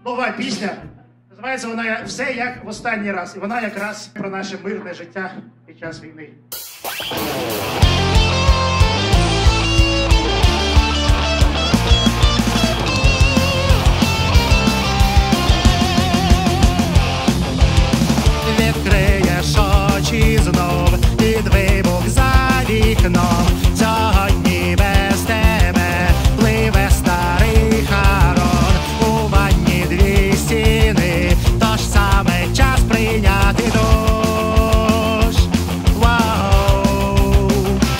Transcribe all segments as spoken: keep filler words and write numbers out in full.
нова пісня. Називається вона «Все як в останній раз». І вона якраз про наше мирне життя під час війни. Відкриєш очі знов під вибух за вікном. Сьогодні без тебе пливе старий Харон. У ванні дві стіни, тож саме час прийняти душ. Вау!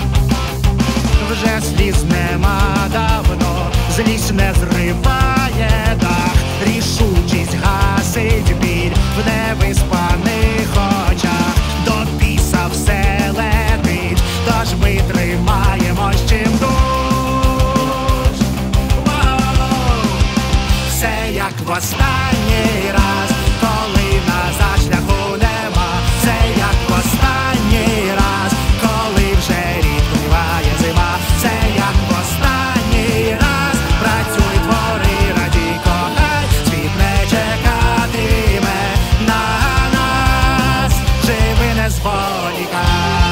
Вже сліз нема давно, злість не зриває дах, рішучість гасить біль в невиспаних очах. До біса все летить, тож ми тримаємось чим душ. Вау! Все як в останній раз, коли назад шляху нема. Все як в останній раз, коли вже рік триває зима. Все як в останній раз, працюй, твори, радій, кохай, світ не чекатиме на нас, живи, не зволікай.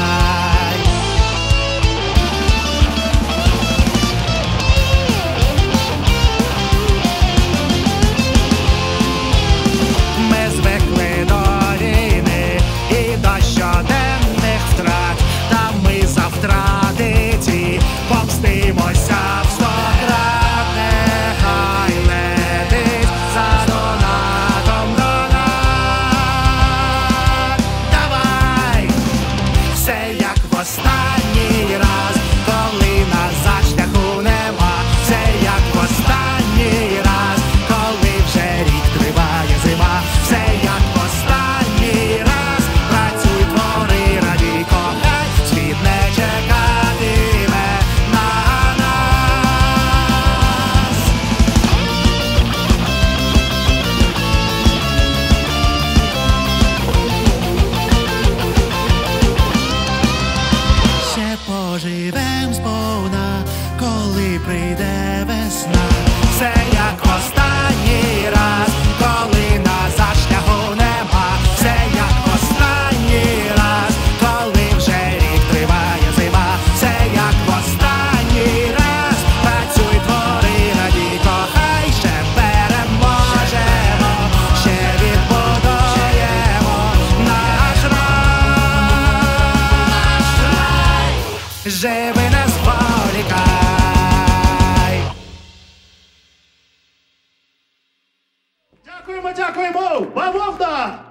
Ми звикли до війни і до щоденних втрат, та ми за втрати ці помстимося в сто крат. Нехай летить за донатом донат. Давай! Все як в останній раз, коли назад шляху нема. Все як в останній раз, коли вже рік триває зима. Все як в останній раз, працюй, твори, радій, кохай, світ не чекатиме на нас. Ще поживем сповна, коли прийде весна. Все як в останній раз, коли назад шляху нема. Все як в останній раз, коли вже рік триває зима. Все як в останній раз, працюй, твори, радій, кохай, ще переможемо, ще відбудуємо наш рай. Живи, не зволікай. Дякуємо, дякуємо! Бавовна!